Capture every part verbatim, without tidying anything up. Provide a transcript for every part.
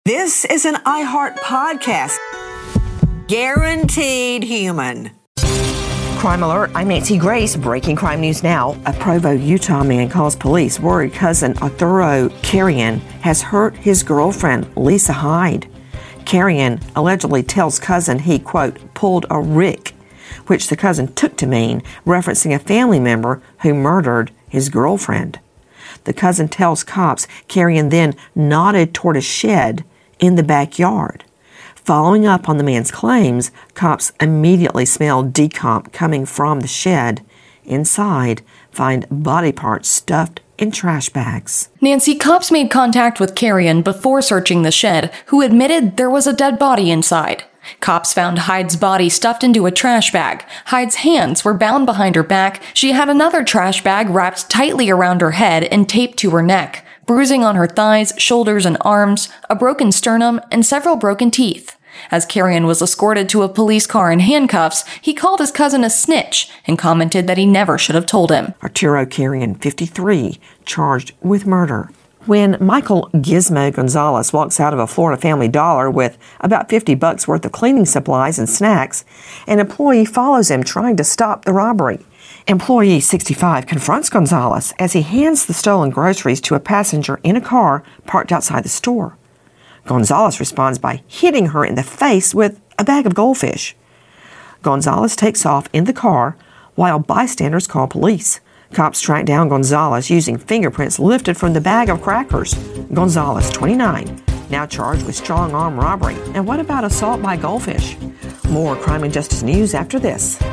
This is an iHeart podcast. Guaranteed human. Crime Alert, I'm Nancy Grace. Breaking crime news now. A Provo, Utah man calls police worried cousin Arturo Carrion has hurt his girlfriend, Lisa Hyde. Carrion allegedly tells cousin he, quote, pulled a Rick, which the cousin took to mean referencing a family member who murdered his girlfriend. The cousin tells cops Carrion then nodded toward a shed in the backyard. Following up on the man's claims, cops immediately smell decomp coming from the shed. Inside, find body parts stuffed in trash bags. Nancy, cops made contact with Carrion before searching the shed, who admitted there was a dead body inside. Cops found Hyde's body stuffed into a trash bag. Hyde's hands were bound behind her back. She had another trash bag wrapped tightly around her head and taped to her neck. Bruising on her thighs, shoulders, and arms, a broken sternum, and several broken teeth. As Carrion was escorted to a police car in handcuffs, he called his cousin a snitch and commented that he never should have told him. Arturo Carrion, fifty-three, charged with murder. When Michael Gizmo Gonzalez walks out of a Florida Family Dollar with about fifty bucks worth of cleaning supplies and snacks, an employee follows him trying to stop the robbery. Employee sixty-five confronts Gonzalez as he hands the stolen groceries to a passenger in a car parked outside the store. Gonzalez responds by hitting her in the face with a bag of goldfish. Gonzalez takes off in the car while bystanders call police. Cops track down Gonzalez using fingerprints lifted from the bag of crackers. Gonzalez, twenty-nine, now charged with strong arm robbery. And what about assault by goldfish? More crime and justice news after this.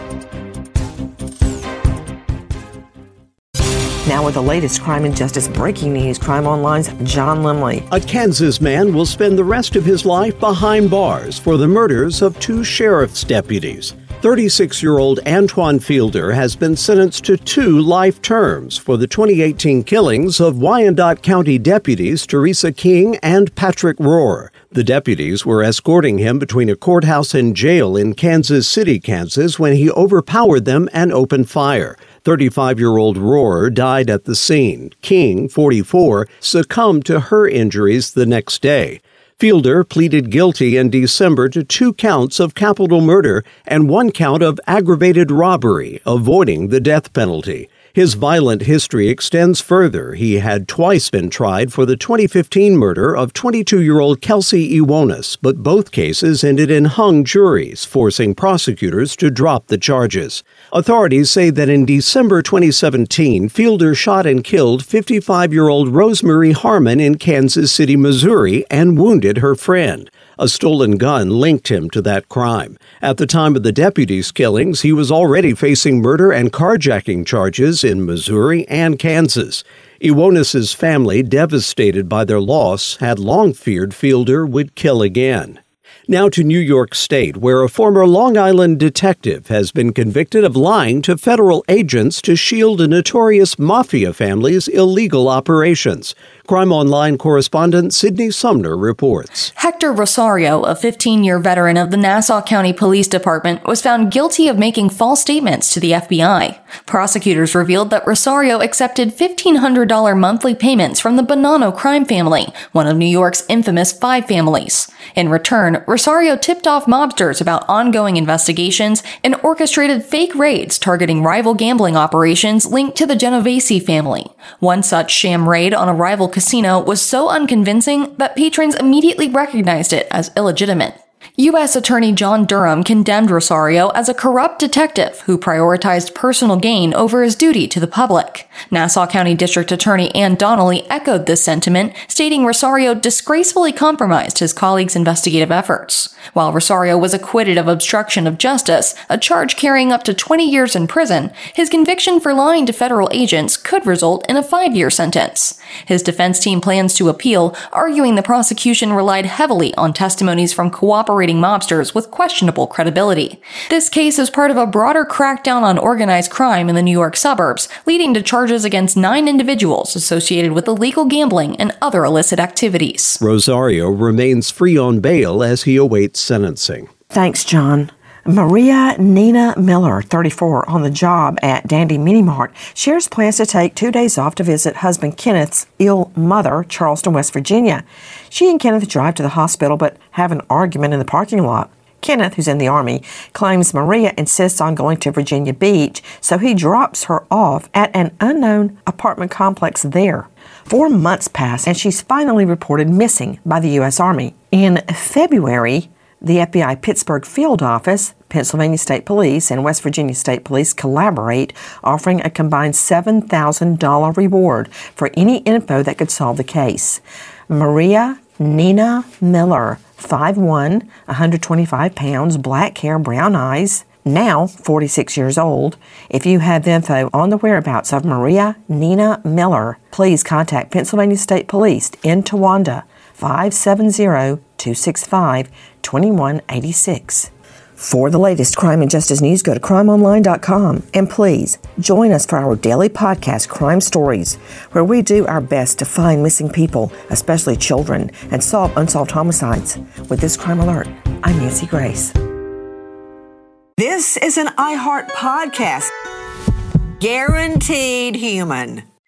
Now with the latest crime and justice breaking news, Crime Online's John Limley. A Kansas man will spend the rest of his life behind bars for the murders of two sheriff's deputies. thirty-six-year-old Antoine Fielder has been sentenced to two life terms for the twenty eighteen killings of Wyandotte County deputies Teresa King and Patrick Rohr. The deputies were escorting him between a courthouse and jail in Kansas City, Kansas, when he overpowered them and opened fire. thirty-five-year-old Rohr died at the scene. King, forty-four, succumbed to her injuries the next day. Fielder pleaded guilty in December to two counts of capital murder and one count of aggravated robbery, avoiding the death penalty. His violent history extends further. He had twice been tried for the twenty fifteen murder of twenty-two-year-old Kelsey Iwonis, but both cases ended in hung juries, forcing prosecutors to drop the charges. Authorities say that in December twenty seventeen, Fielder shot and killed fifty-five-year-old Rosemary Harmon in Kansas City, Missouri, and wounded her friend. A stolen gun linked him to that crime. At the time of the deputies' killings, he was already facing murder and carjacking charges in Missouri and Kansas. Iwonis's family, devastated by their loss, had long feared Fielder would kill again. Now to New York State, where a former Long Island detective has been convicted of lying to federal agents to shield a notorious mafia family's illegal operations. Crime Online correspondent Sydney Sumner reports. Hector Rosario, a fifteen-year veteran of the Nassau County Police Department, was found guilty of making false statements to the F B I. Prosecutors revealed that Rosario accepted fifteen hundred dollars monthly payments from the Bonanno crime family, one of New York's infamous five families. In return, Rosario tipped off mobsters about ongoing investigations and orchestrated fake raids targeting rival gambling operations linked to the Genovese family. One such sham raid on a rival casino was so unconvincing that patrons immediately recognized it as illegitimate. U S Attorney John Durham condemned Rosario as a corrupt detective who prioritized personal gain over his duty to the public. Nassau County District Attorney Ann Donnelly echoed this sentiment, stating Rosario disgracefully compromised his colleagues' investigative efforts. While Rosario was acquitted of obstruction of justice, a charge carrying up to twenty years in prison, his conviction for lying to federal agents could result in a five-year sentence. His defense team plans to appeal, arguing the prosecution relied heavily on testimonies from cooperating mobsters with questionable credibility. This case is part of a broader crackdown on organized crime in the New York suburbs, leading to charges against nine individuals associated with illegal gambling and other illicit activities. Rosario remains free on bail as he awaits sentencing. Thanks, John. Maria Nina Miller, thirty-four, on the job at Dandy Mini Mart, shares plans to take two days off to visit husband Kenneth's ill mother, Charleston, West Virginia. She and Kenneth drive to the hospital but have an argument in the parking lot. Kenneth, who's in the Army, claims Maria insists on going to Virginia Beach, so he drops her off at an unknown apartment complex there. Four months pass, and she's finally reported missing by the U S Army. In February, the F B I Pittsburgh Field Office, Pennsylvania State Police, and West Virginia State Police collaborate, offering a combined seven thousand dollars reward for any info that could solve the case. Maria Nina Miller, five foot one, one hundred twenty-five pounds, black hair, brown eyes, now forty-six years old. If you have info on the whereabouts of Maria Nina Miller, please contact Pennsylvania State Police in Towanda, five seven zero, two six five, two one eight six. For the latest crime and justice news, go to crime online dot com. And please join us for our daily podcast, Crime Stories, where we do our best to find missing people, especially children, and solve unsolved homicides. With this Crime Alert, I'm Nancy Grace. This is an iHeart podcast. Guaranteed human.